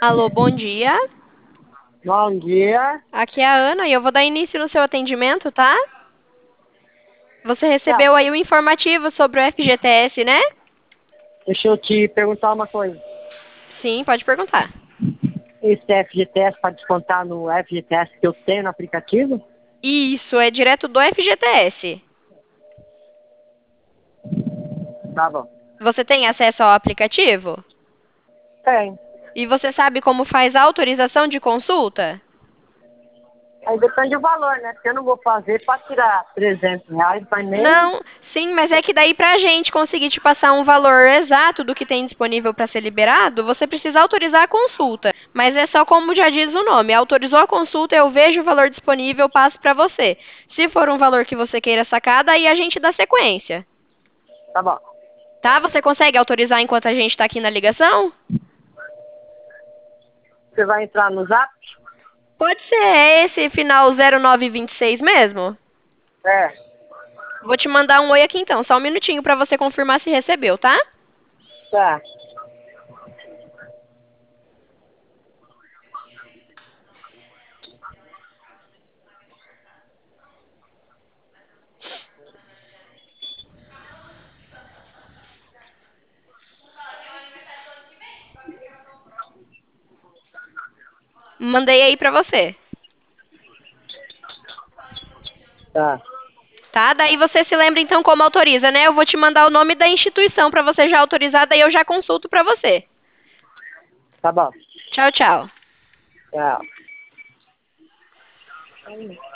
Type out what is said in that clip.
Alô, bom dia. Bom dia. Aqui é a Ana e eu vou dar início no seu atendimento, tá? Você Tá, recebeu aí o informativo sobre o FGTS, né? deixa eu te perguntar uma coisa. Sim, pode perguntar. Esse FGTS para descontar no FGTS que eu tenho no aplicativo? Isso, é direto do FGTS. Tá bom. Você tem acesso ao aplicativo? Tem. E você sabe como faz a autorização de consulta? Aí depende do valor, né? Porque eu não vou fazer para tirar R$ 300 por mês. Não, sim, mas é que daí pra gente conseguir te passar um valor exato do que tem disponível para ser liberado, você precisa autorizar a consulta. Mas é só como já diz o nome, autorizou a consulta, eu vejo o valor disponível, passo para você. Se for um valor que você queira sacar, daí a gente dá sequência. Tá bom. Tá? Você consegue autorizar enquanto a gente está aqui na ligação? Você vai entrar no Zap? Pode ser, é esse final 0926 mesmo? É. Vou te mandar um oi aqui então, só um minutinho para você confirmar se recebeu, tá? Tá. Mandei aí para você. Tá. Tá? Daí você se lembra então como autoriza, né? Eu vou te mandar o nome da instituição para você já autorizar, daí eu já consulto para você. Tá bom. Tchau, tchau. Tchau.